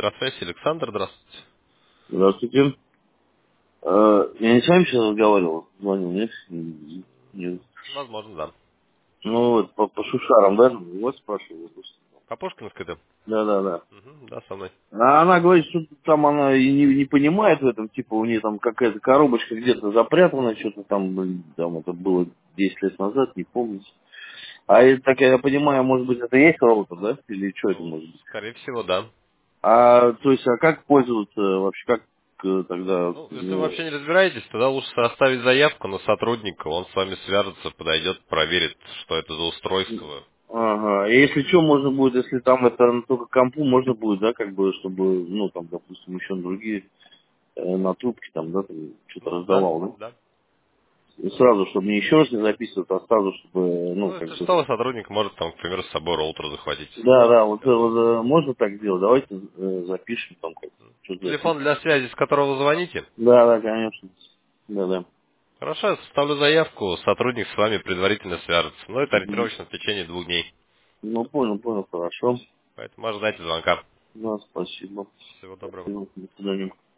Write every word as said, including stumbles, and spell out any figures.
Электросвязь, Александр, здравствуйте. Здравствуйте. Э, Я не с вами сейчас разговаривал, звонил, нет? Не- не- Возможно, да. Ну вот, по, по шушарам, да? Вот спрашивал. По Пушкинской ты? Да, да, да. Угу, да, со мной. А она говорит, что там она и не, не понимает в этом, типа у нее там какая-то коробочка где-то запрятана, что-то там, блин, там это было десять лет назад, не помню. А это, так я понимаю, может быть, это и есть роутер, да? Или что это Ну, может быть? скорее всего, да. А, то есть, а как пользоваться вообще, как э, тогда, Ну, если вы ну, вообще не разбираетесь, тогда лучше оставить заявку на сотрудника, он с вами свяжется, подойдет, проверит, что это за устройство. ага. И если что, можно будет, если там это на только компу, можно будет, да, как бы, чтобы, ну, там, допустим, еще на другие, э, на трубки там, да, там, что-то Ну, да, раздавал, да? да. И сразу, чтобы не еще раз не записывать, а сразу, чтобы, э, ну, Ну, как если бы... что, сотрудник может, там, к примеру, с собой роутер захватить, если Да, будет да, вот, э, связываться. вот, э, можно так сделать, давайте э, запишем там, как что-то Телефон запишем. для связи, с которого вы звоните. Да, да, конечно. Да, да. Хорошо, я составлю заявку, сотрудник с вами предварительно свяжется. Но это Мгм. ориентировочно в течение двух дней. Ну, понял, понял, хорошо. Поэтому ожидайте звонка. Да, спасибо. Всего доброго. Спасибо, до свидания.